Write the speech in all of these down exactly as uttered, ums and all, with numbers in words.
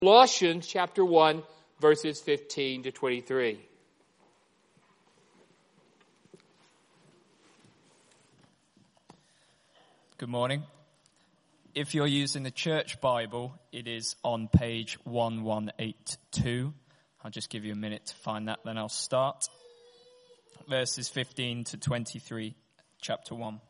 Colossians chapter one, verses fifteen to twenty-three. Good morning. If you're using the Church Bible, it is on page eleven eighty-two. I'll just give you a minute to find that, then I'll start. Verses fifteen to twenty-three, chapter one.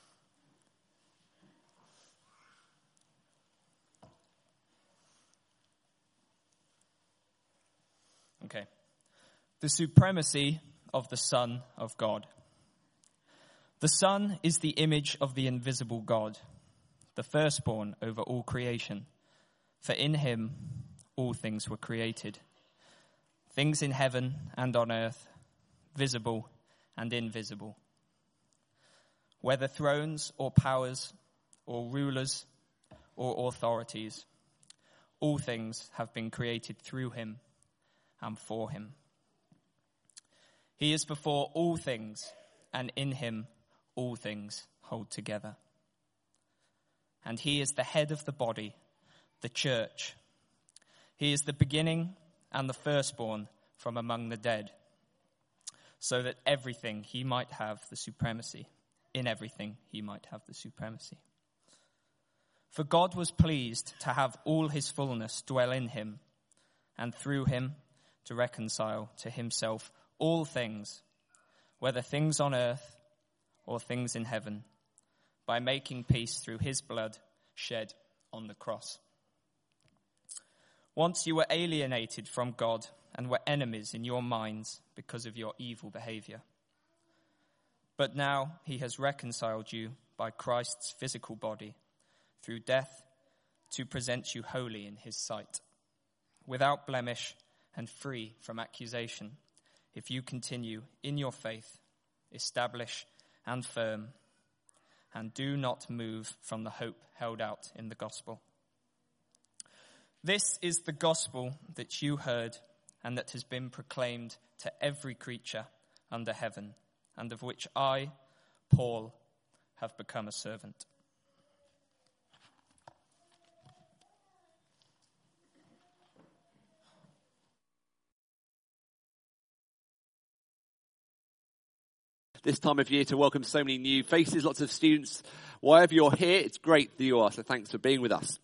Okay. The supremacy of the Son of God. The Son is the image of the invisible God, the firstborn over all creation. For in him all things were created, things in heaven and on earth, visible and invisible. Whether thrones or powers or rulers or authorities, all things have been created through him and for him. He is before all things, and in him all things hold together. And he is the head of the body, the church. He is the beginning and the firstborn from among the dead, so that everything he might have the supremacy. In everything he might have the supremacy. For God was pleased to have all his fullness dwell in him, and through him to reconcile to himself all things, whether things on earth or things in heaven, by making peace through his blood shed on the cross. Once you were alienated from God and were enemies in your minds because of your evil behavior. But now he has reconciled you by Christ's physical body through death to present you holy in his sight, without blemish and free from accusation, if you continue in your faith, establish and firm, and do not move from the hope held out in the gospel. This is the gospel that you heard and that has been proclaimed to every creature under heaven, and of which I, Paul, have become a servant. This time of year to welcome so many new faces, lots of students. Wherever you're here, it's great that you are, so thanks for being with us.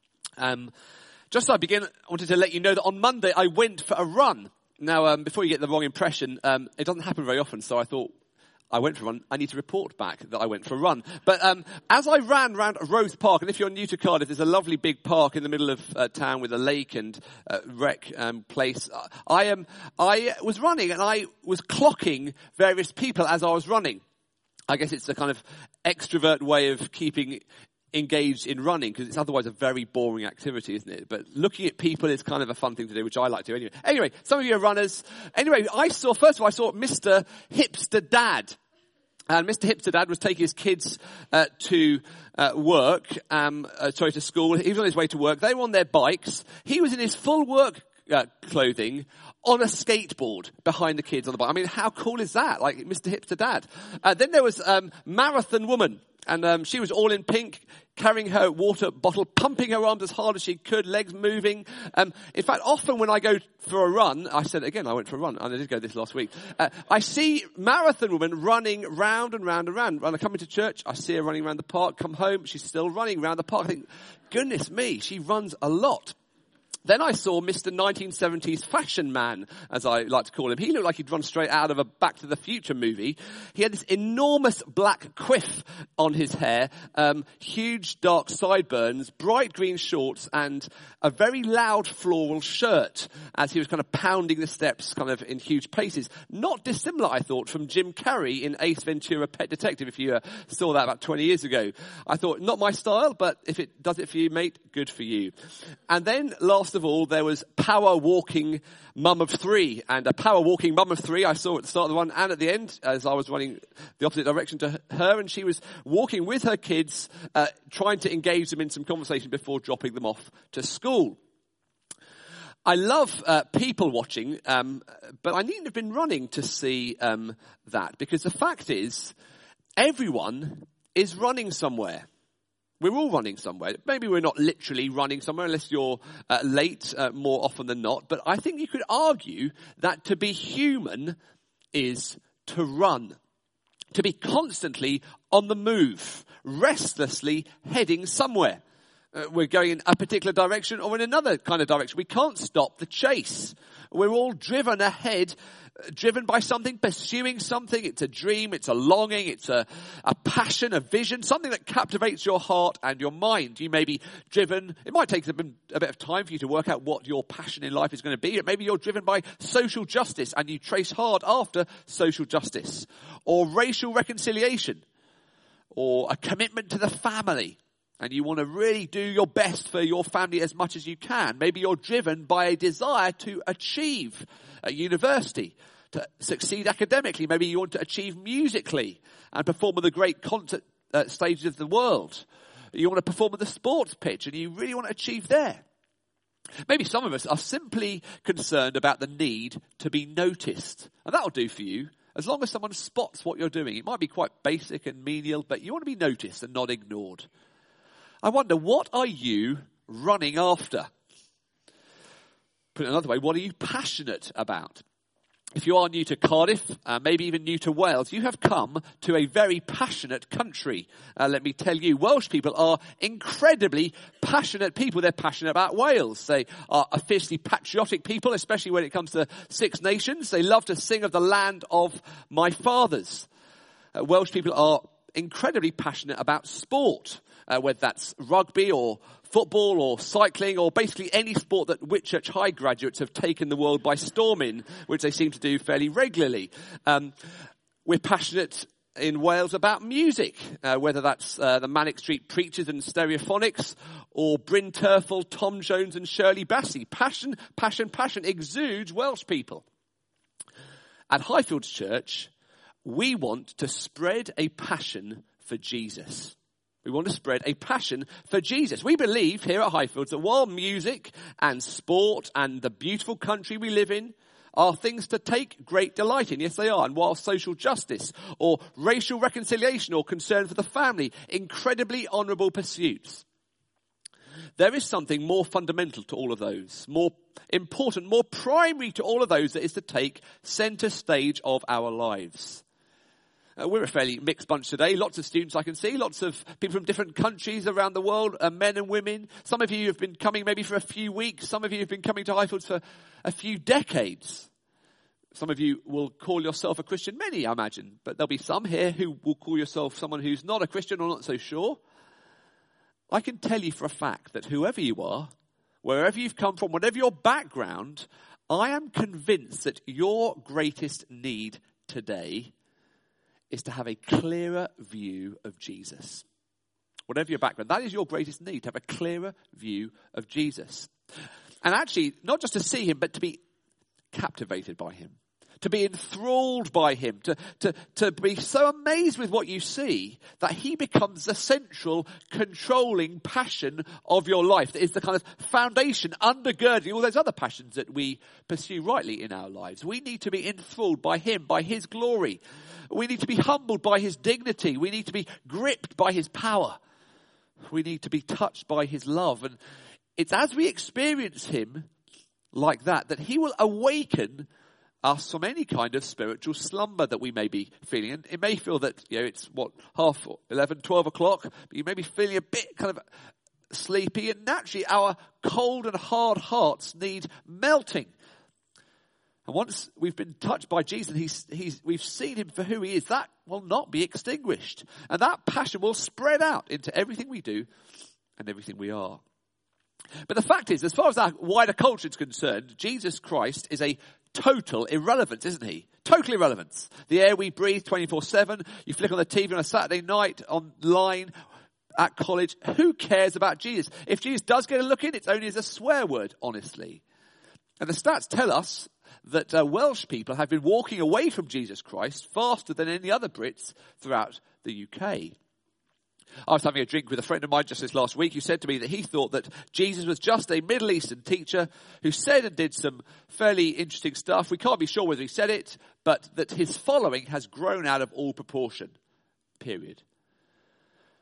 Um, just so I begin, I wanted to let you know that on Monday I went for a run. Now, um, before you get the wrong impression, um, it doesn't happen very often, so I thought I went for a run. I need to report back that I went for a run. But um, as I ran round Roath Park, and if you're new to Cardiff, there's a lovely big park in the middle of uh, town with a lake and uh, rec um, place. I um, I was running and I was clocking various people as I was running. I guess it's a kind of extrovert way of keeping engaged in running, because it's otherwise a very boring activity, isn't it? But looking at people is kind of a fun thing to do, which I like to do anyway. Anyway, some of you are runners. Anyway, I saw, first of all, I saw Mister Hipster Dad. And Mister Hipster Dad was taking his kids uh, to uh, work, um, uh, sorry, to school. He was on his way to work. They were on their bikes. He was in his full work uh, clothing on a skateboard behind the kids on the bike. I mean, how cool is that? Like Mister Hipster Dad. Uh, then there was um, Marathon Woman. And um, she was all in pink, carrying her water bottle, pumping her arms as hard as she could, legs moving. Um, in fact, often when I go for a run, I said, again, I went for a run, and I did go this last week. Uh, I see Marathon Woman running round and round and round. When I come into church, I see her running around the park, come home, she's still running around the park. I think, goodness me, she runs a lot. Then I saw Mister nineteen seventies fashion man, as I like to call him. He looked like he'd run straight out of a Back to the Future movie. He had this enormous black quiff on his hair, um, huge dark sideburns, bright green shorts, and a very loud floral shirt as he was kind of pounding the steps kind of in huge paces. Not dissimilar, I thought, from Jim Carrey in Ace Ventura Pet Detective, if you uh, saw that about twenty years ago. I thought, not my style, but if it does it for you, mate, good for you. And then, last of all, there was power walking mum of three. And a power walking mum of three I saw at the start of the run and at the end as I was running the opposite direction to her. And she was walking with her kids, uh, trying to engage them in some conversation before dropping them off to school. I love uh, people watching, um, but I needn't have been running to see um, that, because the fact is, everyone is running somewhere. We're all running somewhere. Maybe we're not literally running somewhere unless you're uh, late uh, more often than not. But I think you could argue that to be human is to run. To be constantly on the move, restlessly heading somewhere. Uh, we're going in a particular direction or in another kind of direction. We can't stop the chase. We're all driven ahead, driven by something, pursuing something. It's a dream, it's a longing, it's a, a passion, a vision, something that captivates your heart and your mind. You may be driven, it might take a bit, a bit of time for you to work out what your passion in life is going to be. Maybe you're driven by social justice and you trace hard after social justice, or racial reconciliation, or a commitment to the family. And you want to really do your best for your family as much as you can. Maybe you're driven by a desire to achieve at university, to succeed academically. Maybe you want to achieve musically and perform on the great concert uh, stages of the world. You want to perform on the sports pitch and you really want to achieve there. Maybe some of us are simply concerned about the need to be noticed. And that'll do for you. As long as someone spots what you're doing. It might be quite basic and menial, but you want to be noticed and not ignored. I wonder, what are you running after? Put it another way, what are you passionate about? If you are new to Cardiff, uh, maybe even new to Wales, you have come to a very passionate country. Uh, let me tell you, Welsh people are incredibly passionate people. They're passionate about Wales. They are a fiercely patriotic people, especially when it comes to Six Nations. They love to sing of the land of my fathers. Uh, Welsh people are incredibly passionate about sport. Uh, whether that's rugby or football or cycling or basically any sport that Whitchurch High graduates have taken the world by storm in, which they seem to do fairly regularly. Um, we're passionate in Wales about music, uh, whether that's uh, the Manic Street Preachers and Stereophonics or Bryn Terfel, Tom Jones and Shirley Bassey. Passion, passion, passion exudes Welsh people. At Highfields Church, we want to spread a passion for Jesus. We want to spread a passion for Jesus. We believe here at Highfields that while music and sport and the beautiful country we live in are things to take great delight in, yes they are, and while social justice or racial reconciliation or concern for the family, incredibly honourable pursuits, there is something more fundamental to all of those, more important, more primary to all of those that is to take centre stage of our lives. Uh, we're a fairly mixed bunch today. Lots of students I can see. Lots of people from different countries around the world, uh, men and women. Some of you have been coming maybe for a few weeks. Some of you have been coming to Highfields for a few decades. Some of you will call yourself a Christian. Many, I imagine. But there'll be some here who will call yourself someone who's not a Christian or not so sure. I can tell you for a fact that whoever you are, wherever you've come from, whatever your background, I am convinced that your greatest need today is to have a clearer view of Jesus. Whatever your background, that is your greatest need, to have a clearer view of Jesus. And actually, not just to see him, but to be captivated by him. To be enthralled by him. To, to, to be so amazed with what you see that he becomes the central, controlling passion of your life. That is the kind of foundation undergirding all those other passions that we pursue rightly in our lives. We need to be enthralled by him, by his glory. We need to be humbled by his dignity. We need to be gripped by his power. We need to be touched by his love. And it's as we experience him like that, that he will awaken us from any kind of spiritual slumber that we may be feeling. And it may feel that, you know, it's what, half eleven, twelve o'clock, but you may be feeling a bit kind of sleepy, and naturally our cold and hard hearts need melting. And once we've been touched by Jesus, he's, he's, we've seen him for who he is, that will not be extinguished. And that passion will spread out into everything we do and everything we are. But the fact is, as far as our wider culture is concerned, Jesus Christ is a total irrelevance, isn't he? Total irrelevance. The air we breathe twenty-four seven, you flick on the T V on a Saturday night, online, at college, who cares about Jesus? If Jesus does get a look in, it's only as a swear word, honestly. And the stats tell us that uh, Welsh people have been walking away from Jesus Christ faster than any other Brits throughout the U K. I was having a drink with a friend of mine just this last week who said to me that he thought that Jesus was just a Middle Eastern teacher who said and did some fairly interesting stuff. We can't be sure whether he said it, but that his following has grown out of all proportion. Period.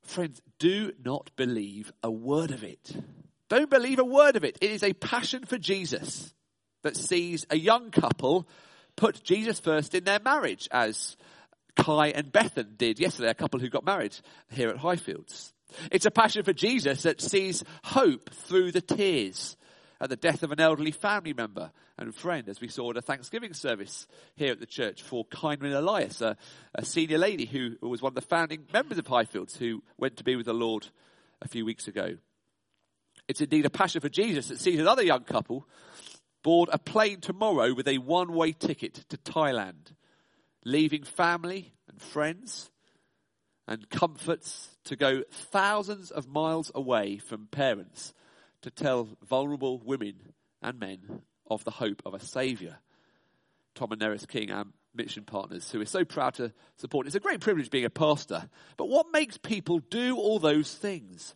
Friends, do not believe a word of it. Don't believe a word of it. It is a passion for Jesus that sees a young couple put Jesus first in their marriage, as Kai and Bethan did yesterday, a couple who got married here at Highfields. It's a passion for Jesus that sees hope through the tears at the death of an elderly family member and friend, as we saw at a Thanksgiving service here at the church for Kindman Elias, a, a senior lady who was one of the founding members of Highfields who went to be with the Lord a few weeks ago. It's indeed a passion for Jesus that sees another young couple board a plane tomorrow with a one-way ticket to Thailand, leaving family and friends and comforts to go thousands of miles away from parents to tell vulnerable women and men of the hope of a saviour. Tom and Neris King, our mission partners, who are so proud to support. It's a great privilege being a pastor. But what makes people do all those things?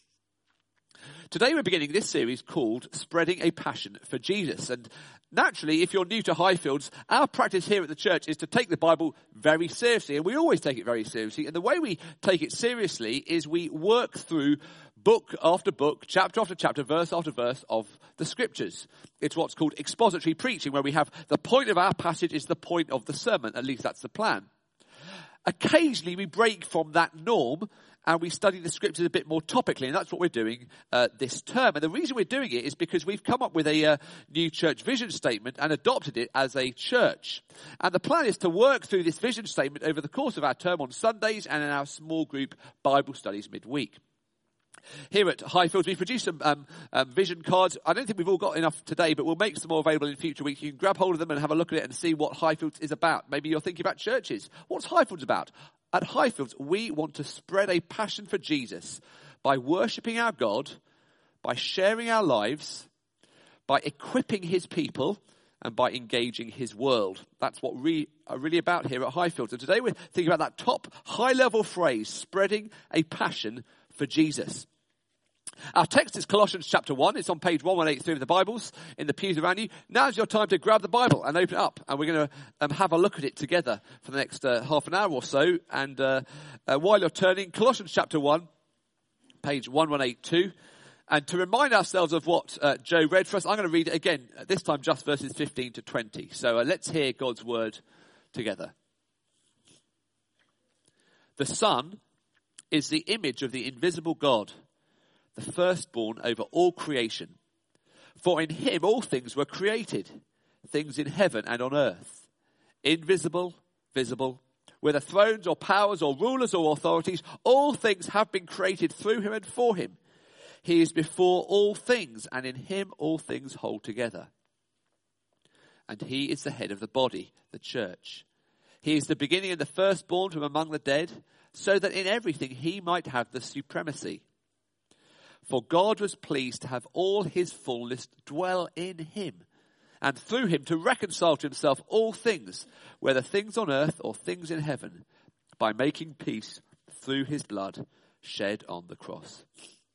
Today we're beginning this series called Spreading a Passion for Jesus. And naturally, if you're new to Highfields, our practice here at the church is to take the Bible very seriously. And we always take it very seriously. And the way we take it seriously is we work through book after book, chapter after chapter, verse after verse of the scriptures. It's what's called expository preaching, where we have the point of our passage is the point of the sermon. At least that's the plan. Occasionally we break from that norm and we study the scriptures a bit more topically, and that's what we're doing uh, this term. And the reason we're doing it is because we've come up with a uh, new church vision statement and adopted it as a church. And the plan is to work through this vision statement over the course of our term on Sundays and in our small group Bible studies midweek. Here at Highfields, we produce some um, um, vision cards. I don't think we've all got enough today, but we'll make some more available in future weeks. You can grab hold of them and have a look at it and see what Highfields is about. Maybe you're thinking about churches. What's Highfields about? At Highfields, we want to spread a passion for Jesus by worshipping our God, by sharing our lives, by equipping his people, and by engaging his world. That's what we are really about here at Highfields. And today we're thinking about that top high-level phrase, spreading a passion for Jesus. Our text is Colossians chapter one. It's on page one eighty-three of the Bibles in the pews around you. Now's your time to grab the Bible and open it up. And we're going to um, have a look at it together for the next uh, half an hour or so. And uh, uh, while you're turning, Colossians chapter one, page one eighty-two. And to remind ourselves of what uh, Joe read for us, I'm going to read it again, this time just verses fifteen to twenty. So uh, let's hear God's word together. The Son is the image of the invisible God, the firstborn over all creation. For in him all things were created, things in heaven and on earth, invisible, visible, whether thrones or powers or rulers or authorities, all things have been created through him and for him. He is before all things, and in him all things hold together. And he is the head of the body, the church. He is the beginning and the firstborn from among the dead, so that in everything he might have the supremacy. For God was pleased to have all his fullness dwell in him, and through him to reconcile to himself all things, whether things on earth or things in heaven, by making peace through his blood shed on the cross.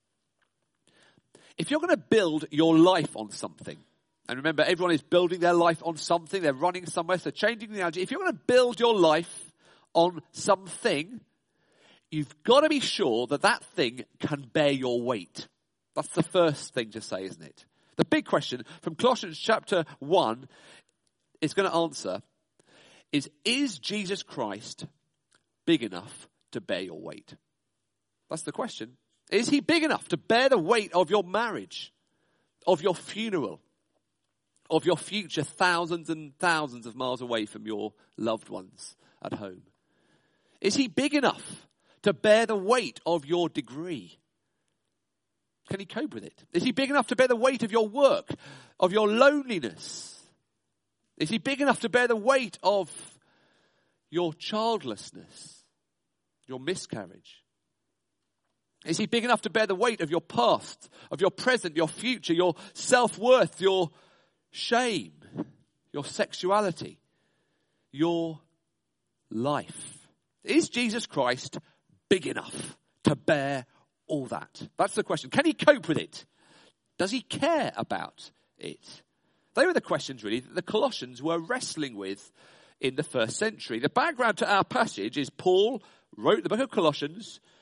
If you're going to build your life on something, and remember everyone is building their life on something, they're running somewhere, so changing the analogy, if you're going to build your life on something, you've got to be sure that that thing can bear your weight. That's the first thing to say, isn't it? The big question from Colossians chapter one is going to answer is, is Jesus Christ big enough to bear your weight? That's the question. Is he big enough to bear the weight of your marriage, of your funeral, of your future thousands and thousands of miles away from your loved ones at home? Is he big enough to bear the weight of your degree? Can he cope with it? Is he big enough to bear the weight of your work, of your loneliness? Is he big enough to bear the weight of your childlessness, your miscarriage? Is he big enough to bear the weight of your past, of your present, your future, your self-worth, your shame, your sexuality, your life? Is Jesus Christ big enough to bear all that? That's the question. Can he cope with it? Does he care about it? They were the questions really that the Colossians were wrestling with in the first century. The background to our passage is Paul wrote the book of Colossians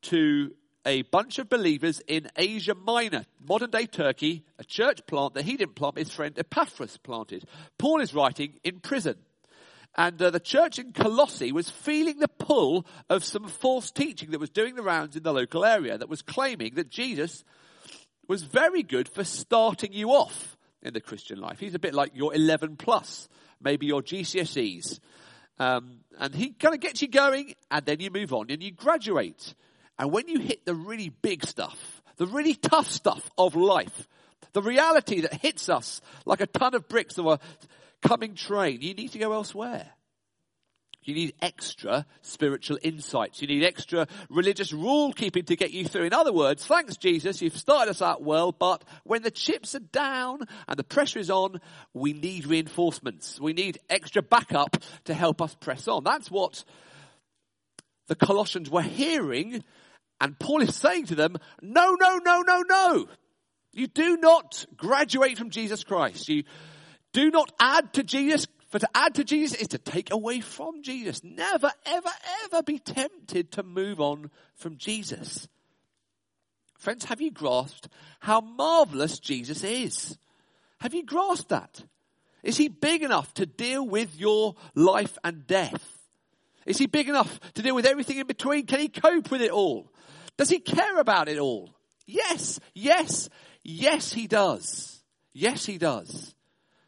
to a bunch of believers in Asia Minor, modern-day Turkey, a church plant that he didn't plant, his friend Epaphras planted. Paul is writing in prison. And uh, the church in Colossae was feeling the pull of some false teaching that was doing the rounds in the local area that was claiming that Jesus was very good for starting you off in the Christian life. He's a bit like your eleven plus, maybe your G C S Es. Um, and he kind of gets you going, and then you move on and you graduate. And when you hit the really big stuff, the really tough stuff of life, the reality that hits us like a ton of bricks of a coming train, you need to go elsewhere. You need extra spiritual insights. You need extra religious rule keeping to get you through. In other words, thanks Jesus, you've started us out well, but when the chips are down and the pressure is on, we need reinforcements. We need extra backup to help us press on. That's what the Colossians were hearing, and Paul is saying to them, no, no, no, no, no. You do not graduate from Jesus Christ. You do not add to Jesus. For to add to Jesus is to take away from Jesus. Never, ever, ever be tempted to move on from Jesus. Friends, have you grasped how marvelous Jesus is? Have you grasped that? Is he big enough to deal with your life and death? Is he big enough to deal with everything in between? Can he cope with it all? Does he care about it all? Yes, yes, yes he does. Yes he does.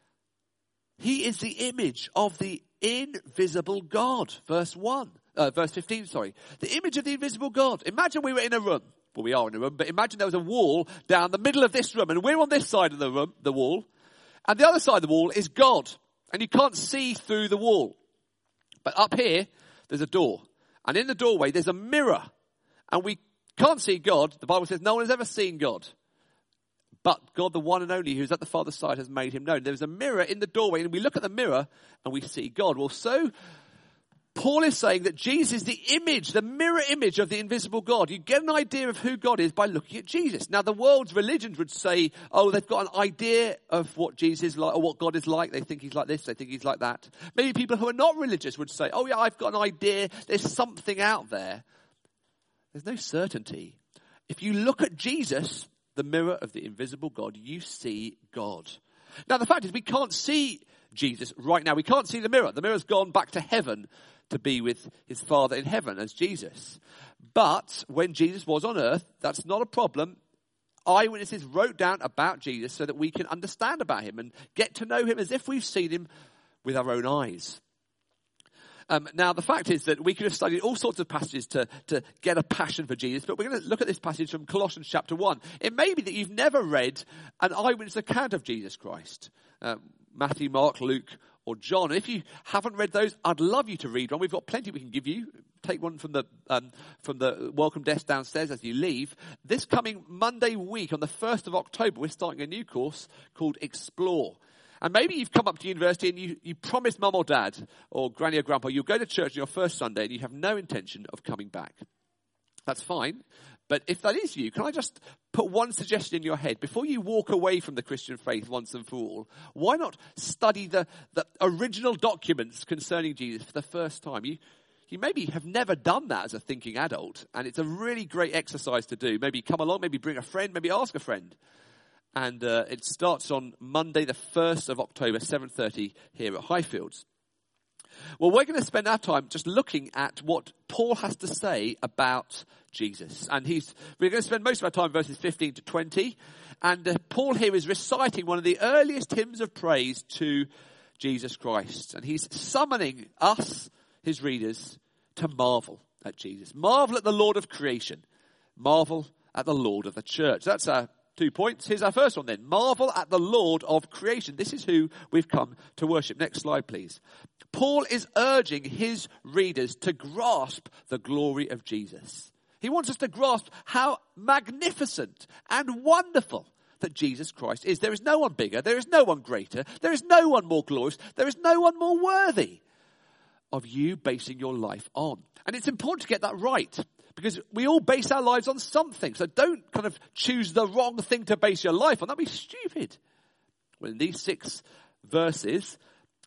He is the image of the invisible God. Verse one, uh, verse fifteen, sorry. The image of the invisible God. Imagine we were in a room. Well, we are in a room, but imagine there was a wall down the middle of this room, and we're on this side of the room, the wall, and the other side of the wall is God, and you can't see through the wall. But up here, there's a door, and in the doorway, there's a mirror, and we can't see God. The Bible says no one has ever seen God. But God, the one and only, who's at the Father's side, has made him known. There's a mirror in the doorway, and we look at the mirror, and we see God. Well, so Paul is saying that Jesus is the image, the mirror image of the invisible God. You get an idea of who God is by looking at Jesus. Now, the world's religions would say, oh, they've got an idea of what Jesus is like, or what God is like. They think he's like this, they think he's like that. Maybe people who are not religious would say, oh, yeah, I've got an idea. There's something out there. There's no certainty. If you look at Jesus, the mirror of the invisible God, you see God. Now, the fact is we can't see Jesus right now. We can't see the mirror. The mirror's gone back to heaven to be with his Father in heaven as Jesus. But when Jesus was on earth, that's not a problem. Eyewitnesses wrote down about Jesus so that we can understand about him and get to know him as if we've seen him with our own eyes. Um, now, the fact is that we could have studied all sorts of passages to, to get a passion for Jesus, but we're going to look at this passage from Colossians chapter one. It may be that you've never read an eyewitness account of Jesus Christ. Uh, Matthew, Mark, Luke, or John. If you haven't read those, I'd love you to read one. We've got plenty we can give you. Take one from the um, from the welcome desk downstairs as you leave. This coming Monday week, on the first of October, we're starting a new course called Explore. And maybe you've come up to university and you, you promised mum or dad or granny or grandpa you'll go to church on your first Sunday and you have no intention of coming back. That's fine. But if that is you, can I just put one suggestion in your head? Before you walk away from the Christian faith once and for all, why not study the, the original documents concerning Jesus for the first time? You, you maybe have never done that as a thinking adult, and it's a really great exercise to do. Maybe come along, maybe bring a friend, maybe ask a friend. And uh, it starts on Monday, the first of October, seven thirty here at Highfields. Well, we're going to spend our time just looking at what Paul has to say about Jesus. And he's we're going to spend most of our time verses fifteen to twenty. And uh, Paul here is reciting one of the earliest hymns of praise to Jesus Christ. And he's summoning us, his readers, to marvel at Jesus. Marvel at the Lord of creation. Marvel at the Lord of the church. That's our two points. Here's our first one then. Marvel at the Lord of creation. This is who we've come to worship. Next slide, please. Paul is urging his readers to grasp the glory of Jesus. He wants us to grasp how magnificent and wonderful that Jesus Christ is. There is no one bigger. There is no one greater. There is no one more glorious. There is no one more worthy of you basing your life on. And it's important to get that right, because we all base our lives on something. So don't kind of choose the wrong thing to base your life on. That'd be stupid. Well, in these six verses,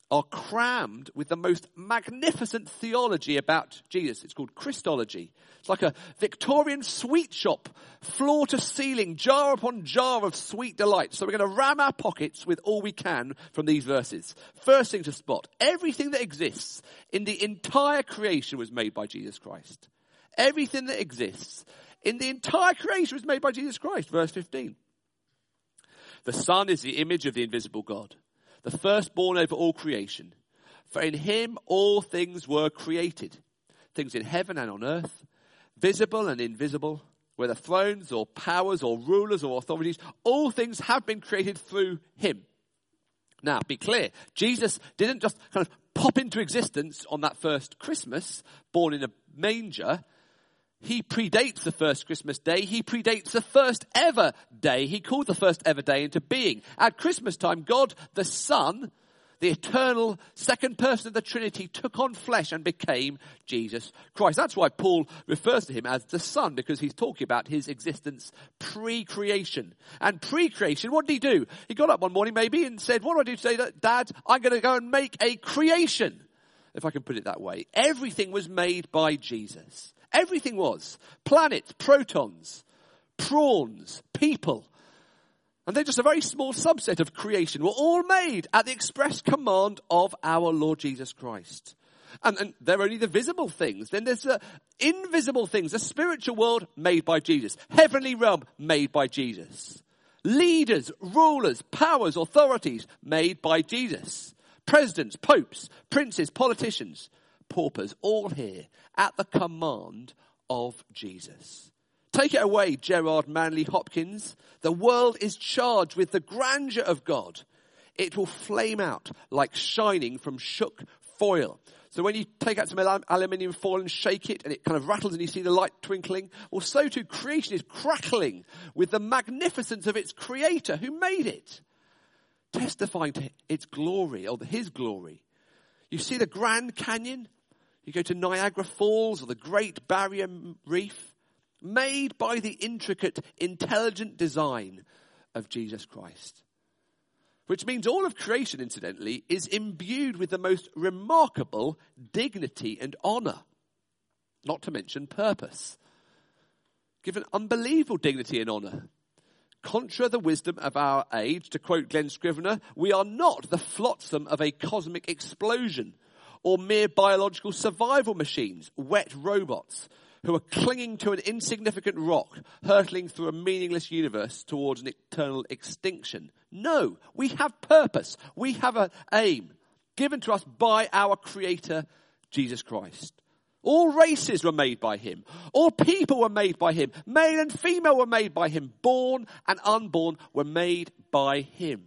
are crammed with the most magnificent theology about Jesus. It's called Christology. It's like a Victorian sweet shop, floor to ceiling, jar upon jar of sweet delight. So we're going to ram our pockets with all we can from these verses. First thing to spot, everything that exists in the entire creation was made by Jesus Christ. Everything that exists in the entire creation was made by Jesus Christ. Verse fifteen. The Son is the image of the invisible God, the firstborn over all creation. For in him all things were created, things in heaven and on earth, visible and invisible, whether thrones or powers or rulers or authorities, all things have been created through him. Now, be clear, Jesus didn't just kind of pop into existence on that first Christmas, born in a manger. He predates the first Christmas day. He predates the first ever day. He called the first ever day into being. At Christmas time, God the Son, the eternal second person of the Trinity, took on flesh and became Jesus Christ. That's why Paul refers to him as the Son, because he's talking about his existence pre-creation. And pre-creation, what did he do? He got up one morning maybe and said, what do I do today, Dad? I'm going to go and make a creation, if I can put it that way. Everything was made by Jesus. Everything was. Planets, protons, prawns, people. And they're just a very small subset of creation. Were all made at the express command of our Lord Jesus Christ. And, and they're only the visible things. Then there's the invisible things, the spiritual world made by Jesus. Heavenly realm made by Jesus. Leaders, rulers, powers, authorities made by Jesus. Presidents, popes, princes, politicians, paupers, all here at the command of Jesus. Take it away, Gerard Manley Hopkins. The world is charged with the grandeur of God. It will flame out like shining from shook foil. So when you take out some al- aluminium foil and shake it and it kind of rattles and you see the light twinkling, well, so too creation is crackling with the magnificence of its creator who made it, testifying to its glory, or his glory. You see the Grand Canyon? You go to Niagara Falls or the Great Barrier Reef, made by the intricate, intelligent design of Jesus Christ. Which means all of creation, incidentally, is imbued with the most remarkable dignity and honor, not to mention purpose. Given unbelievable dignity and honor. Contra the wisdom of our age, to quote Glenn Scrivener, we are not the flotsam of a cosmic explosion or mere biological survival machines, wet robots who are clinging to an insignificant rock, hurtling through a meaningless universe towards an eternal extinction. No, we have purpose. We have an aim given to us by our Creator, Jesus Christ. All races were made by him. All people were made by him. Male and female were made by him. Born and unborn were made by him.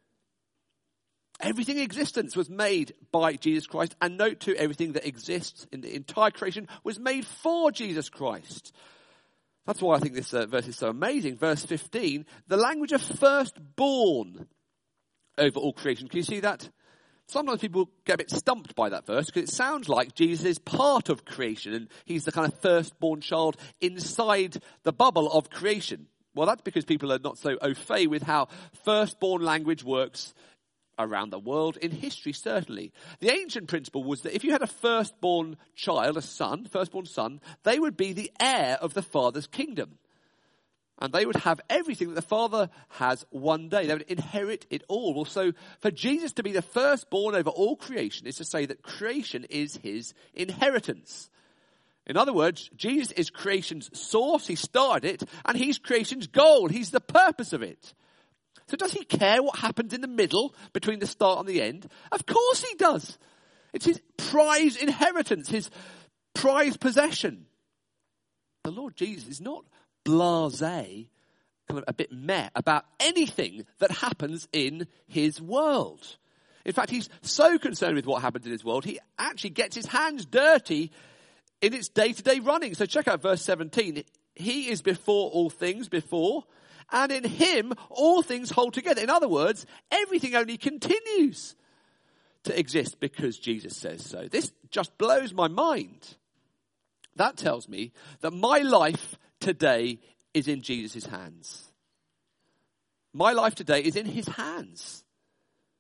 Everything in existence was made by Jesus Christ. And note too, everything that exists in the entire creation was made for Jesus Christ. That's why I think this uh, verse is so amazing. Verse fifteen, the language of firstborn over all creation. Can you see that? Sometimes people get a bit stumped by that verse because it sounds like Jesus is part of creation and he's the kind of firstborn child inside the bubble of creation. Well, that's because people are not so au fait with how firstborn language works around the world, in history certainly. The ancient principle was that if you had a firstborn child, a son, firstborn son, they would be the heir of the father's kingdom. And they would have everything that the Father has one day. They would inherit it all. Well, so for Jesus to be the firstborn over all creation is to say that creation is his inheritance. In other words, Jesus is creation's source. He started it. And he's creation's goal. He's the purpose of it. So does he care what happens in the middle between the start and the end? Of course he does. It's his prized inheritance, his prized possession. The Lord Jesus is not blasé, kind of a bit meh about anything that happens in his world. In fact, he's so concerned with what happens in his world, he actually gets his hands dirty in its day-to-day running. So check out verse seventeen. He is before all things, before, and in him all things hold together. In other words, everything only continues to exist because Jesus says so. This just blows my mind. That tells me that my life today is in Jesus' hands. My life today is in his hands.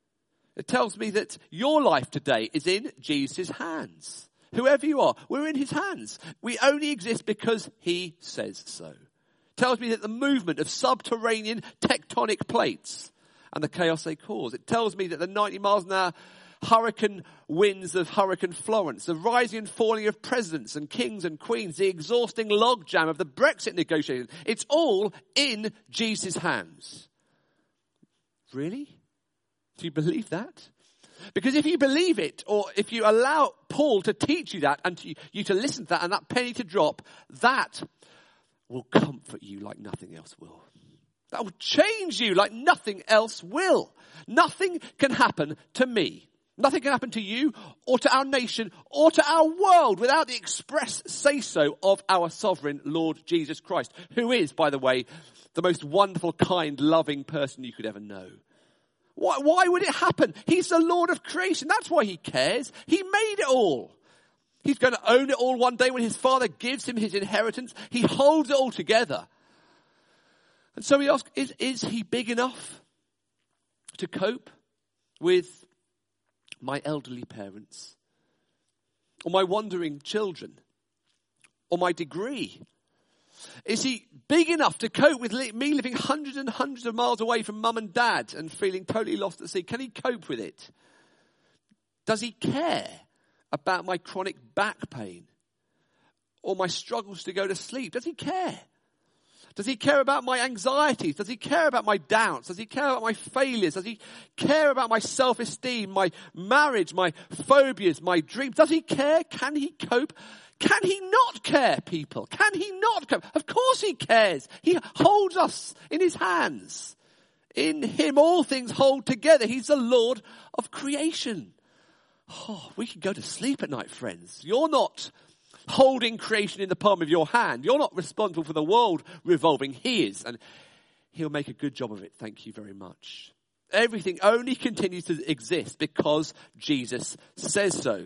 It tells me that your life today is in Jesus' hands. Whoever you are, we're in his hands. We only exist because he says so. It tells me that the movement of subterranean tectonic plates and the chaos they cause. It tells me that the ninety miles an hour hurricane winds of Hurricane Florence, the rising and falling of presidents and kings and queens, the exhausting logjam of the Brexit negotiations. It's all in Jesus' hands. Really? Do you believe that? Because if you believe it, or if you allow Paul to teach you that, and to, you to listen to that, and that penny to drop, that will comfort you like nothing else will. That will change you like nothing else will. Nothing can happen to me. Nothing can happen to you, or to our nation, or to our world without the express say-so of our sovereign Lord Jesus Christ, who is, by the way, the most wonderful, kind, loving person you could ever know. Why, why would it happen? He's the Lord of creation. That's why he cares. He made it all. He's going to own it all one day when his Father gives him his inheritance. He holds it all together. And so we ask, is, is he big enough to cope with my elderly parents, or my wandering children, or my degree? Is he big enough to cope with li- me living hundreds and hundreds of miles away from mum and dad and feeling totally lost at sea? Can he cope with it? Does he care about my chronic back pain or my struggles to go to sleep? Does he care? Does he care about my anxieties? Does he care about my doubts? Does he care about my failures? Does he care about my self-esteem, my marriage, my phobias, my dreams? Does he care? Can he cope? Can he not care, people? Can he not cope? Of course he cares. He holds us in his hands. In him all things hold together. He's the Lord of creation. Oh, we can go to sleep at night, friends. You're not holding creation in the palm of your hand. You're not responsible for the world revolving. He is. And he'll make a good job of it. Thank you very much. Everything only continues to exist because Jesus says so.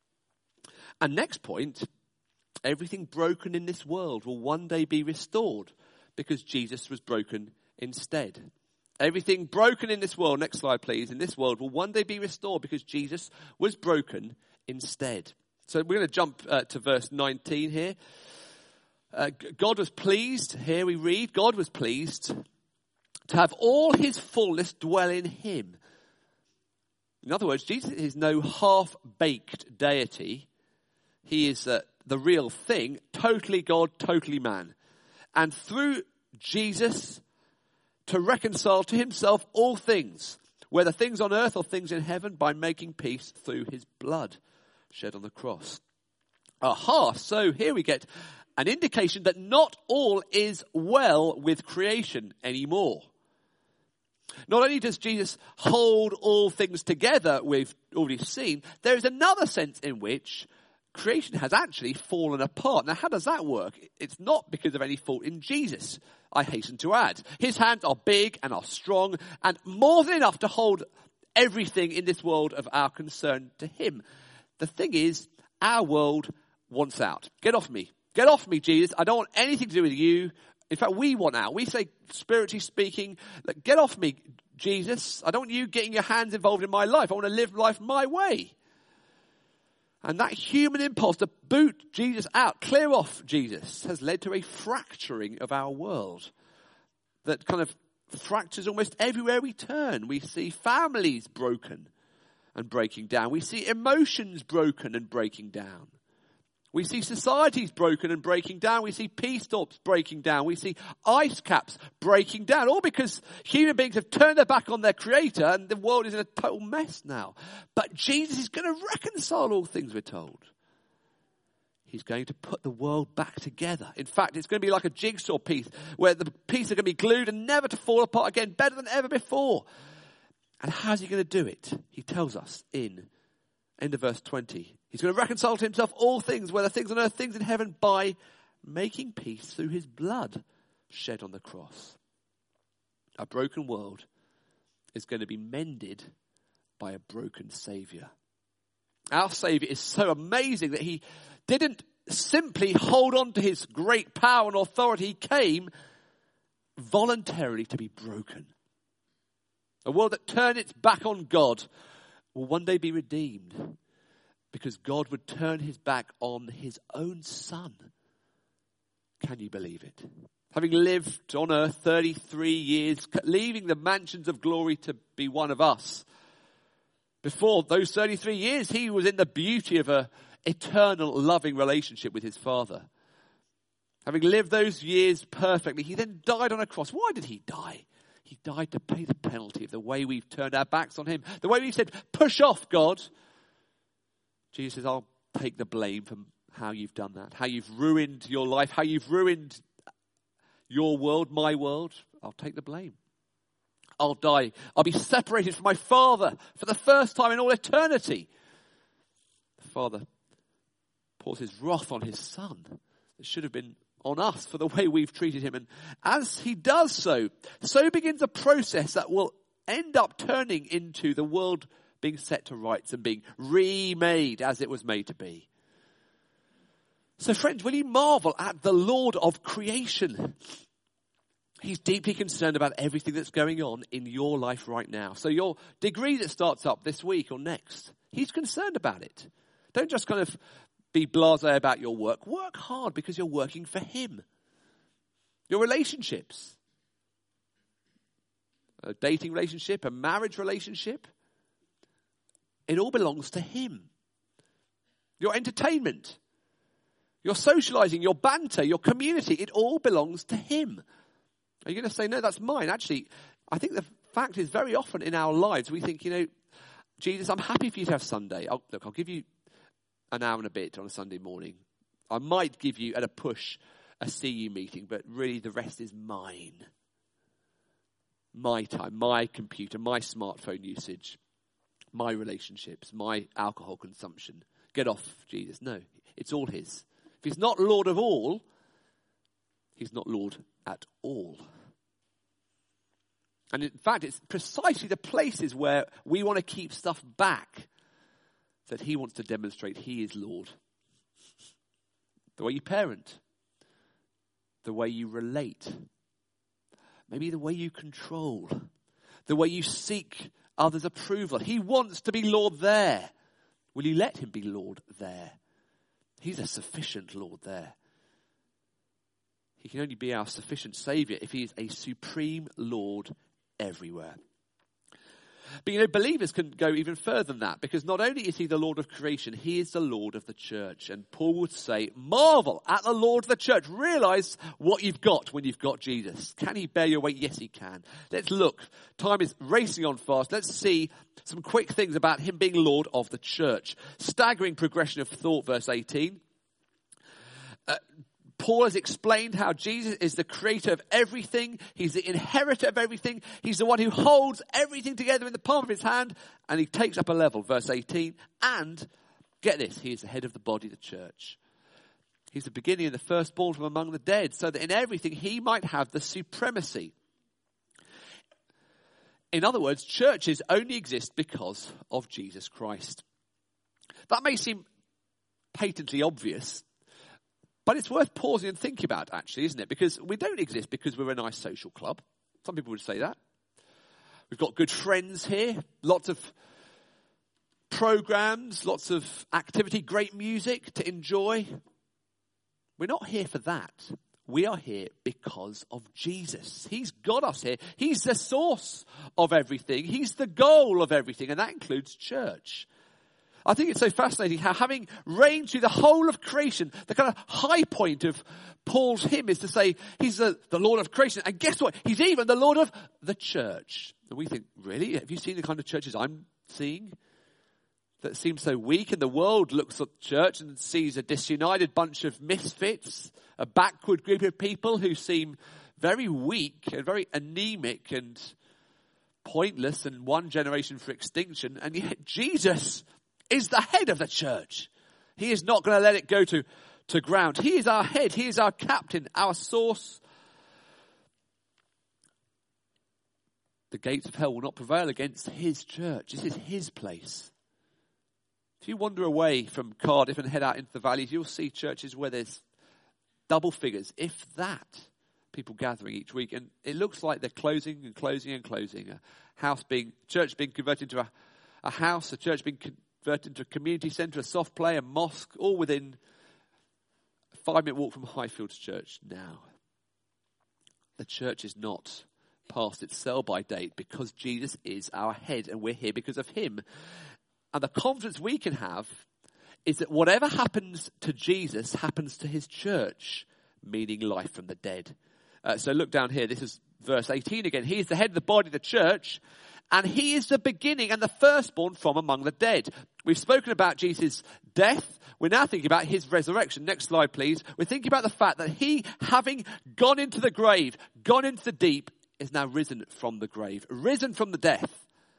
And next point, everything broken in this world will one day be restored because Jesus was broken instead. Everything broken in this world, next slide please, in this world will one day be restored because Jesus was broken instead. So we're going to jump uh, to verse nineteen here. Uh, God was pleased, here we read, God was pleased to have all his fullness dwell in him. In other words, Jesus is no half-baked deity. He is uh, the real thing, totally God, totally man. And through Jesus, to reconcile to himself all things, whether things on earth or things in heaven, by making peace through his blood shed on the cross. Aha, so here we get an indication that not all is well with creation anymore. Not only does Jesus hold all things together, we've already seen, there is another sense in which creation has actually fallen apart. Now, how does that work? It's not because of any fault in Jesus, I hasten to add. His hands are big and are strong and more than enough to hold everything in this world of our concern to him. The thing is, our world wants out. Get off me. Get off me, Jesus. I don't want anything to do with you. In fact, we want out. We say, spiritually speaking, like, get off me, Jesus. I don't want you getting your hands involved in my life. I want to live life my way. And that human impulse to boot Jesus out, clear off Jesus, has led to a fracturing of our world that kind of fractures almost everywhere we turn. We see families broken and breaking down. We see emotions broken and breaking down. We see societies broken and breaking down. We see peace talks breaking down. We see ice caps breaking down. All because human beings have turned their back on their creator and the world is in a total mess now. But Jesus is going to reconcile all things, we're told. He's going to put the world back together. In fact, it's going to be like a jigsaw piece where the pieces are going to be glued and never to fall apart again, better than ever before. And how's he going to do it? He tells us in end of verse twenty. He's going to reconcile to himself all things, whether things on earth, things in heaven, by making peace through his blood shed on the cross. A broken world is going to be mended by a broken Saviour. Our Saviour is so amazing that he didn't simply hold on to his great power and authority. He came voluntarily to be broken. a world that turned its back on God, will one day be redeemed because God would turn his back on his own son. Can you believe it? Having lived on earth thirty-three years, leaving the mansions of glory to be one of us. Before those thirty-three years, he was in the beauty of an eternal loving relationship with his Father. Having lived those years perfectly, he then died on a cross. Why did he die? He died to pay the penalty of the way we've turned our backs on him. The way we've said, push off, God. Jesus says, I'll take the blame for how you've done that. How you've ruined your life. How you've ruined your world, my world. I'll take the blame. I'll die. I'll be separated from my Father for the first time in all eternity. The Father pours his wrath on his Son. It should have been on us for the way we've treated him. And as he does so, so begins a process that will end up turning into the world being set to rights and being remade as it was made to be. So friends, will you marvel at the Lord of creation? He's deeply concerned about everything that's going on in your life right now. So your degree that starts up this week or next, he's concerned about it. Don't just kind of be blasé about your work. Work hard because you're working for him. Your relationships, a dating relationship, a marriage relationship, it all belongs to him. Your entertainment, your socializing, your banter, your community, it all belongs to him. Are you going to say, no, that's mine? Actually, I think the fact is very often in our lives, we think, you know, Jesus, I'm happy for you to have Sunday. I'll, look, I'll give you an hour and a bit on a Sunday morning. I might give you, at a push, a C U meeting, but really the rest is mine. My time, my computer, my smartphone usage, my relationships, my alcohol consumption. Get off, Jesus. No, it's all his. If he's not Lord of all, he's not Lord at all. And in fact, it's precisely the places where we want to keep stuff back that he wants to demonstrate he is Lord. The way you parent, the way you relate, maybe the way you control, the way you seek others' approval. He wants to be Lord there. Will you let him be Lord there? He's a sufficient Lord there. He can only be our sufficient Saviour if he is a supreme Lord everywhere. But you know, believers can go even further than that, because not only is he the Lord of creation, he is the Lord of the church. And Paul would say, marvel at the Lord of the church. Realize what you've got when you've got Jesus. Can he bear your weight? Yes, he can. Let's look. Time is racing on fast. Let's see some quick things about him being Lord of the church. Staggering progression of thought, verse eighteen. Uh, Paul has explained how Jesus is the creator of everything. He's the inheritor of everything. He's the one who holds everything together in the palm of his hand. And he takes up a level, verse eighteen. And, get this, he is the head of the body, the church. He's the beginning and the firstborn from among the dead, so that in everything he might have the supremacy. In other words, churches only exist because of Jesus Christ. That may seem patently obvious, but it's worth pausing and thinking about, actually, isn't it? Because we don't exist because we're a nice social club. Some people would say that. We've got good friends here, lots of programs, lots of activity, great music to enjoy. We're not here for that. We are here because of Jesus. He's got us here. He's the source of everything. He's the goal of everything, and that includes church. I think it's so fascinating how, having reigned through the whole of creation, the kind of high point of Paul's hymn is to say he's the, the Lord of creation. And guess what? He's even the Lord of the church. And we think, really? Have you seen the kind of churches I'm seeing that seem so weak? And the world looks at church and sees a disunited bunch of misfits, a backward group of people who seem very weak and very anemic and pointless and one generation for extinction. And yet Jesus is the head of the church. He is not going to let it go to, to ground. He is our head. He is our captain, our source. The gates of hell will not prevail against his church. This is his place. If you wander away from Cardiff and head out into the valleys, you'll see churches where there's double figures, if that, people gathering each week. And it looks like they're closing and closing and closing. A house being, church being converted into a, a house, a church being converted into a community centre, a soft play, a mosque, all within a five-minute walk from Highfields Church now. The church is not past its sell-by date because Jesus is our head and we're here because of him. And the confidence we can have is that whatever happens to Jesus happens to his church, meaning life from the dead. Uh, so look down here. This is verse eighteen again. He is the head of the body of the church, and he is the beginning and the firstborn from among the dead. We've spoken about Jesus' death. We're now thinking about his resurrection. Next slide, please. We're thinking about the fact that he, having gone into the grave, gone into the deep, is now risen from the grave, risen from the death,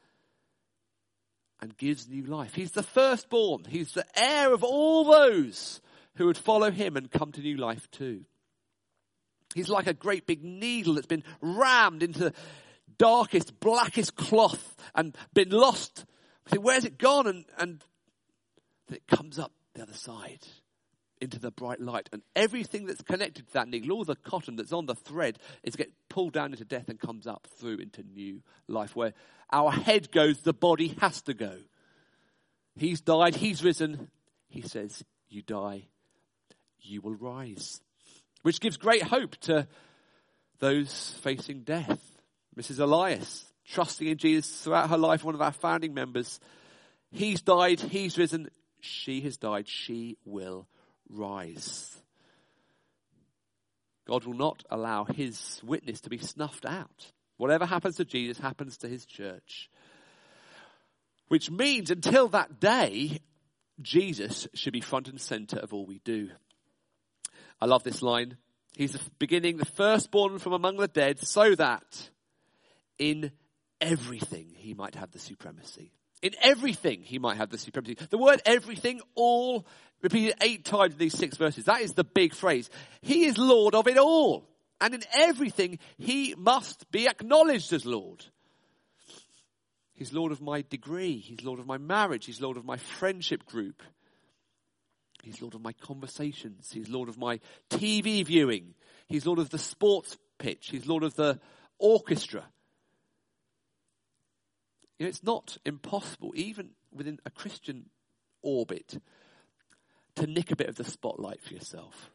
and gives new life. He's the firstborn. He's the heir of all those who would follow him and come to new life too. He's like a great big needle that's been rammed into the darkest, blackest cloth and been lost. We say, where's it gone? And, and it comes up the other side into the bright light. And everything that's connected to that needle, all the cotton that's on the thread, is get pulled down into death and comes up through into new life. Where our head goes, the body has to go. He's died, he's risen. He says, you die, you will rise. Which gives great hope to those facing death. Missus Elias, trusting in Jesus throughout her life, one of our founding members. He's died, he's risen, she has died, she will rise. God will not allow his witness to be snuffed out. Whatever happens to Jesus happens to his church. Which means until that day, Jesus should be front and center of all we do. I love this line. He's the beginning, the firstborn from among the dead, so that in everything he might have the supremacy. In everything he might have the supremacy. The word everything, all, repeated eight times in these six verses. That is the big phrase. He is Lord of it all. And in everything he must be acknowledged as Lord. He's Lord of my degree. He's Lord of my marriage. He's Lord of my friendship group. He's Lord of my conversations. He's Lord of my T V viewing. He's Lord of the sports pitch. He's Lord of the orchestra. You know, it's not impossible, even within a Christian orbit, to nick a bit of the spotlight for yourself.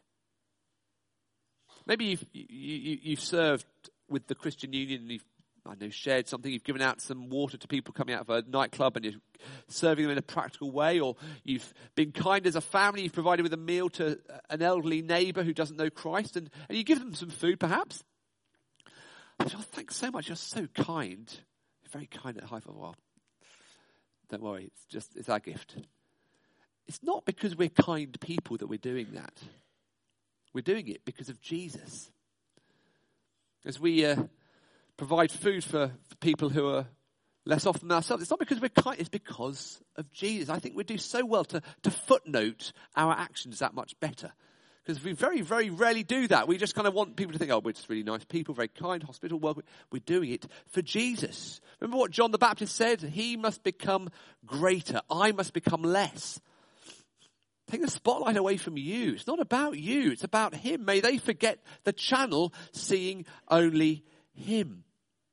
Maybe you've, you, you, you've served with the Christian Union and you've, I know, shared something. You've given out some water to people coming out of a nightclub and you're serving them in a practical way. Or you've been kind as a family. You've provided with a meal to an elderly neighbour who doesn't know Christ. And, and you give them some food, perhaps. I said, oh, thanks so much. You're so kind. You're very kind at High Five. Well, don't worry. It's just, it's our gift. It's not because we're kind people that we're doing that. We're doing it because of Jesus. As we uh, provide food for, for people who are less off than ourselves, it's not because we're kind, it's because of Jesus. I think we do so well to, to footnote our actions that much better. Because we very, very rarely do that. We just kind of want people to think, oh, we're just really nice people, very kind, hospitable, welcome. We're doing it for Jesus. Remember what John the Baptist said? He must become greater. I must become less. Take the spotlight away from you. It's not about you. It's about him. May they forget the channel, seeing only him.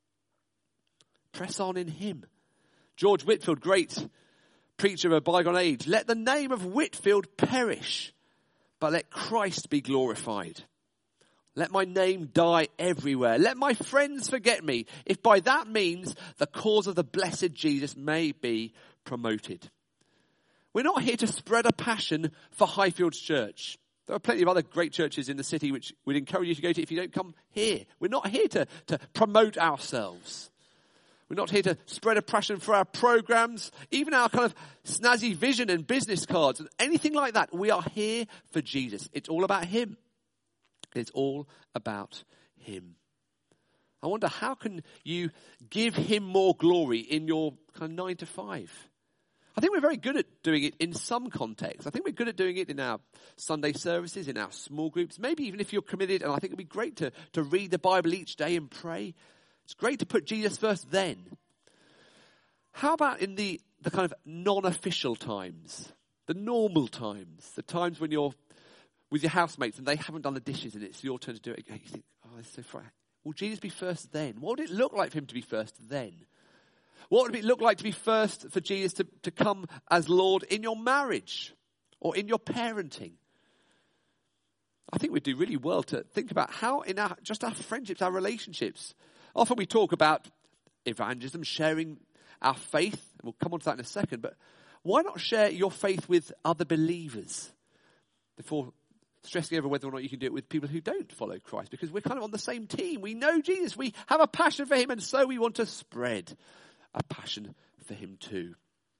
Press on in him. George Whitefield, great preacher of a bygone age. Let the name of Whitefield perish, but let Christ be glorified. Let my name die everywhere. Let my friends forget me, if by that means the cause of the blessed Jesus may be promoted. We're not here to spread a passion for Highfields Church. There are plenty of other great churches in the city which we'd encourage you to go to if you don't come here. We're not here to, to promote ourselves. We're not here to spread a passion for our programs, even our kind of snazzy vision and business cards, and anything like that. We are here for Jesus. It's all about him. It's all about him. I wonder, how can you give him more glory in your kind of nine to five? I think we're very good at doing it in some contexts. I think we're good at doing it in our Sunday services, in our small groups. Maybe even if you're committed, and I think it'd be great to, to read the Bible each day and pray. It's great to put Jesus first then. How about in the, the kind of non-official times, the normal times, the times when you're with your housemates and they haven't done the dishes and it's your turn to do it again? You think, oh, it's so frightening. Will Jesus be first then? What would it look like for him to be first then? What would it look like to be first for Jesus to, to come as Lord in your marriage or in your parenting? I think we do really well to think about how in our, just our friendships, our relationships. Often we talk about evangelism, sharing our faith. We'll come on to that in a second. But why not share your faith with other believers before stressing over whether or not you can do it with people who don't follow Christ? Because we're kind of on the same team. We know Jesus. We have a passion for him. And so we want to spread a passion for him too.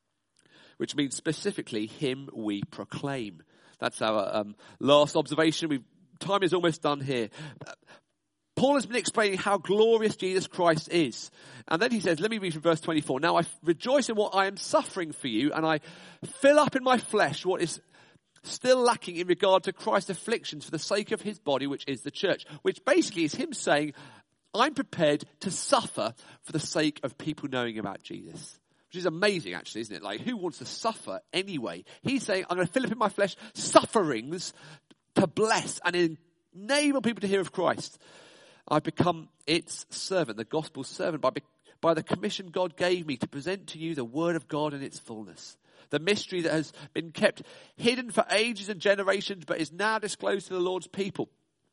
Which means specifically him we proclaim. That's our um, last observation. We've, time is almost done here. Uh, Paul has been explaining how glorious Jesus Christ is. And then he says, let me read from verse twenty-four. Now I rejoice in what I am suffering for you, and I fill up in my flesh what is still lacking in regard to Christ's afflictions for the sake of his body, which is the church. Which basically is him saying, I'm prepared to suffer for the sake of people knowing about Jesus. Which is amazing, actually, isn't it? Like, who wants to suffer anyway? He's saying, I'm going to fill up in my flesh sufferings to bless and enable people to hear of Christ. I've become its servant, the gospel's servant, by, by the commission God gave me to present to you the word of God in its fullness. The mystery that has been kept hidden for ages and generations, but is now disclosed to the Lord's people.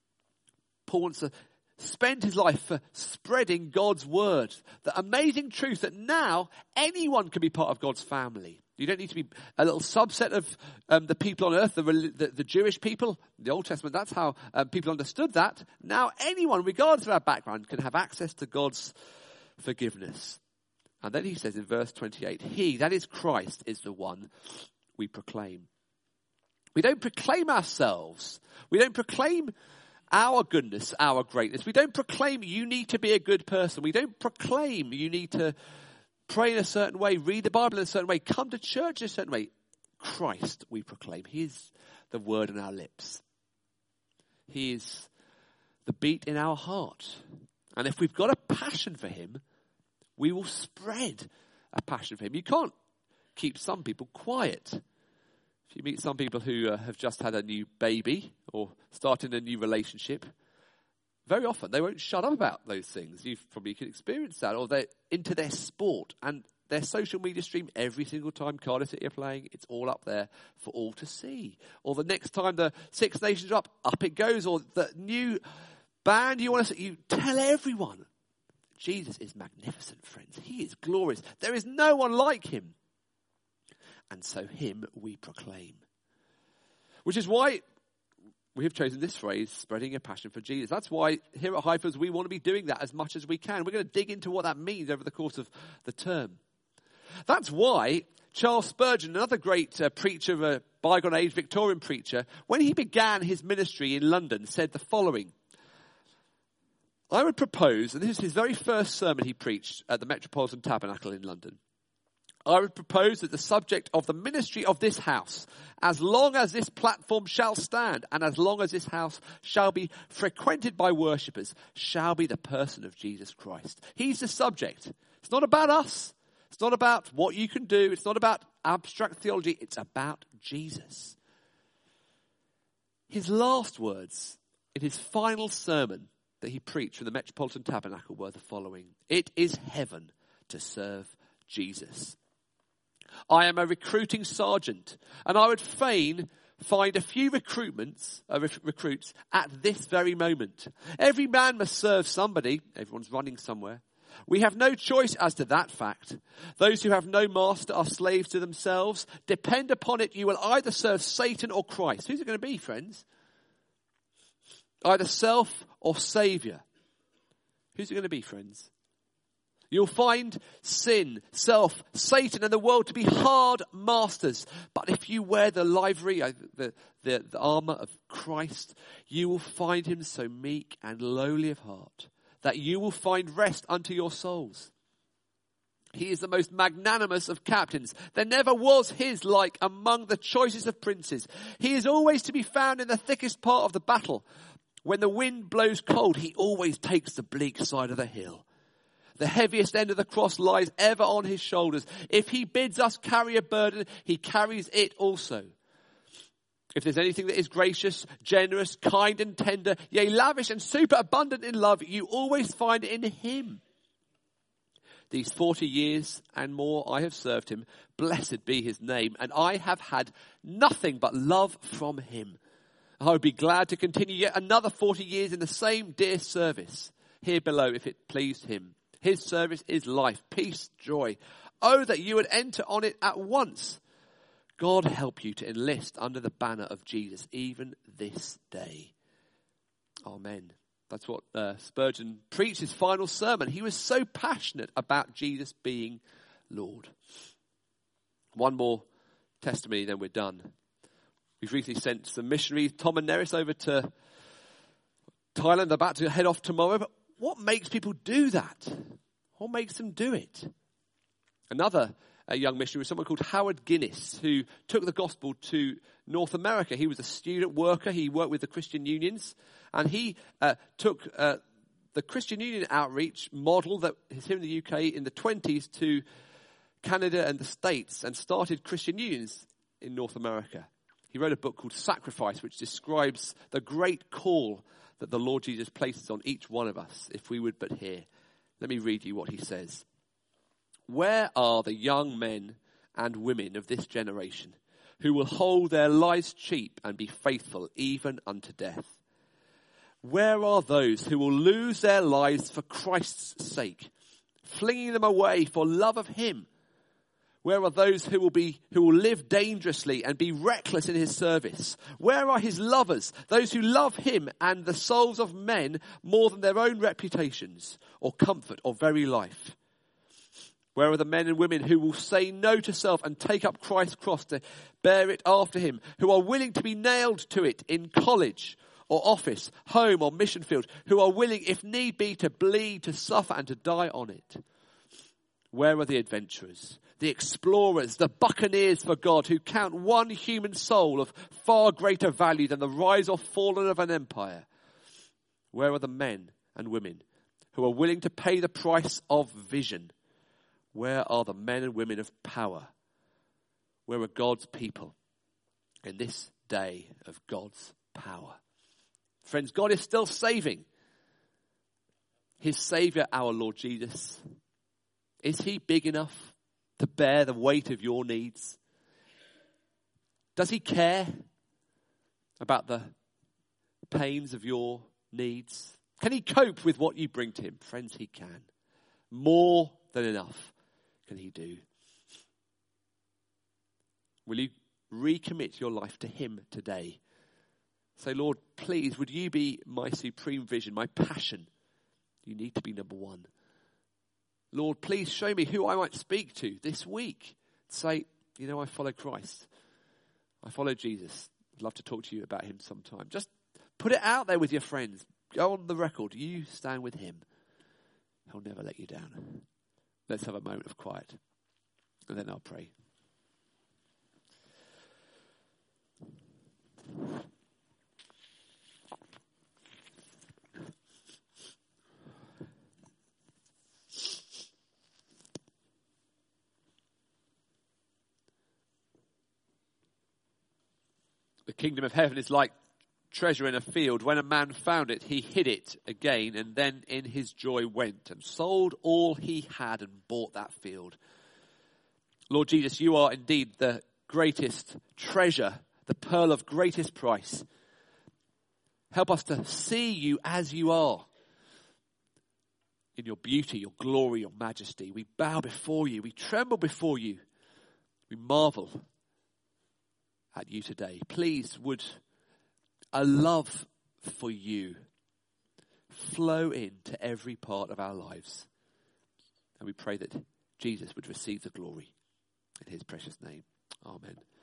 Paul wants to spend his life for spreading God's word. The amazing truth that now anyone can be part of God's family. You don't need to be a little subset of um, the people on earth, the, the, the Jewish people, the Old Testament. That's how um, people understood that. Now anyone, regardless of our background, can have access to God's forgiveness. And then he says in verse twenty-eight, he, that is Christ, is the one we proclaim. We don't proclaim ourselves. We don't proclaim our goodness, our greatness. We don't proclaim you need to be a good person. We don't proclaim you need to pray in a certain way, read the Bible in a certain way, come to church in a certain way. Christ we proclaim. He is the word in our lips. He is the beat in our heart. And if we've got a passion for him, we will spread a passion for him. You can't keep some people quiet. If you meet some people who uh, have just had a new baby or started a new relationship, very often they won't shut up about those things. You probably can experience that. Or they're into their sport and their social media stream every single time Cardiff City are playing. It's all up there for all to see. Or the next time the Six Nations are up, up it goes. Or the new band you want to see, you tell everyone. Jesus is magnificent, friends. He is glorious. There is no one like him. And so him we proclaim. Which is why we have chosen this phrase, spreading a passion for Jesus. That's why here at Highfields we want to be doing that as much as we can. We're going to dig into what that means over the course of the term. That's why Charles Spurgeon, another great uh, preacher of a bygone age, Victorian preacher, when he began his ministry in London, said the following. I would propose, and this is his very first sermon he preached at the Metropolitan Tabernacle in London. I would propose that the subject of the ministry of this house, as long as this platform shall stand, and as long as this house shall be frequented by worshippers, shall be the person of Jesus Christ. He's the subject. It's not about us. It's not about what you can do. It's not about abstract theology. It's about Jesus. His last words in his final sermon that he preached from the Metropolitan Tabernacle were the following. It is heaven to serve Jesus. I am a recruiting sergeant, and I would fain find a few recruitments, uh, rec- recruits at this very moment. Every man must serve somebody. Everyone's running somewhere. We have no choice as to that fact. Those who have no master are slaves to themselves. Depend upon it, you will either serve Satan or Christ. Who's it going to be, friends? Either self or Saviour. Who's it going to be, friends? You'll find sin, self, Satan and the world to be hard masters. But if you wear the livery, the, the, the armour of Christ, you will find him so meek and lowly of heart that you will find rest unto your souls. He is the most magnanimous of captains. There never was his like among the choicest of princes. He is always to be found in the thickest part of the battle. When the wind blows cold, he always takes the bleak side of the hill. The heaviest end of the cross lies ever on his shoulders. If he bids us carry a burden, he carries it also. If there's anything that is gracious, generous, kind and tender, yea, lavish and superabundant in love, you always find it in him. These forty years and more I have served him. Blessed be his name. And I have had nothing but love from him. I would be glad to continue yet another forty years in the same dear service here below if it pleased him. His service is life, peace, joy. Oh, that you would enter on it at once. God help you to enlist under the banner of Jesus even this day. Amen. That's what uh, Spurgeon preached his final sermon. He was so passionate about Jesus being Lord. One more testimony, then we're done. We've recently sent some missionaries, Tom and Neris, over to Thailand. They're about to head off tomorrow. But what makes people do that? What makes them do it? Another uh, young missionary was someone called Howard Guinness, who took the gospel to North America. He was a student worker. He worked with the Christian unions. And he uh, took uh, the Christian Union outreach model that is here in the U K in the twenties to Canada and the States and started Christian unions in North America. He wrote a book called Sacrifice, which describes the great call that the Lord Jesus places on each one of us, if we would but hear. Let me read you what he says. Where are the young men and women of this generation who will hold their lives cheap and be faithful even unto death? Where are those who will lose their lives for Christ's sake, flinging them away for love of him? Where are those who will be, who will live dangerously and be reckless in his service? Where are his lovers, those who love him and the souls of men more than their own reputations or comfort or very life? Where are the men and women who will say no to self and take up Christ's cross to bear it after him, who are willing to be nailed to it in college or office, home or mission field, who are willing, if need be, to bleed, to suffer and to die on it? Where are the adventurers, the explorers, the buccaneers for God, who count one human soul of far greater value than the rise or fall of an empire? Where are the men and women who are willing to pay the price of vision? Where are the men and women of power? Where are God's people in this day of God's power? Friends, God is still saving. His Saviour, our Lord Jesus, is he big enough to bear the weight of your needs? Does he care about the pains of your needs? Can he cope with what you bring to him? Friends, he can. More than enough can he do. Will you recommit your life to him today? Say, Lord, please, would you be my supreme vision, my passion? You need to be number one. Lord, please show me who I might speak to this week. Say, you know, I follow Christ. I follow Jesus. I'd love to talk to you about him sometime. Just put it out there with your friends. Go on the record. You stand with him. He'll never let you down. Let's have a moment of quiet. And then I'll pray. The kingdom of heaven is like treasure in a field. When a man found it, he hid it again, and then in his joy went and sold all he had and bought that field. Lord Jesus, you are indeed the greatest treasure, the pearl of greatest price. Help us to see you as you are. In your beauty, your glory, your majesty. We bow before you. We tremble before you. We marvel at you today. Please, would a love for you flow into every part of our lives. And we pray that Jesus would receive the glory in his precious name. Amen.